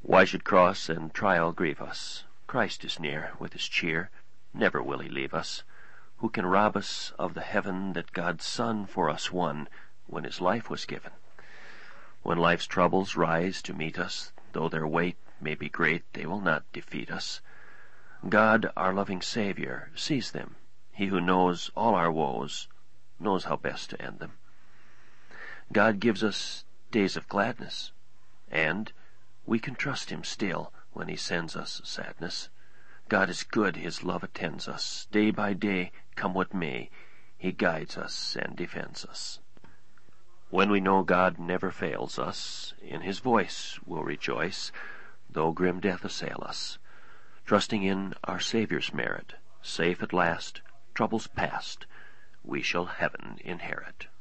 Why should cross and trial grieve us? Christ is near with his cheer. Never will he leave us. Who can rob us of the heaven that God's Son for us won when his life was given? When life's troubles rise to meet us, though their weight may be great, they will not defeat us. God, our loving Savior, sees them. He who knows all our woes knows how best to end them. God gives us days of gladness, and we can trust him still when he sends us sadness. God is good, his love attends us. Day by day, come what may, he guides us and defends us. When we know God never fails us, in his voice we'll rejoice, though grim death assail us. Trusting in our Saviour's merit, safe at last, troubles past, we shall heaven inherit.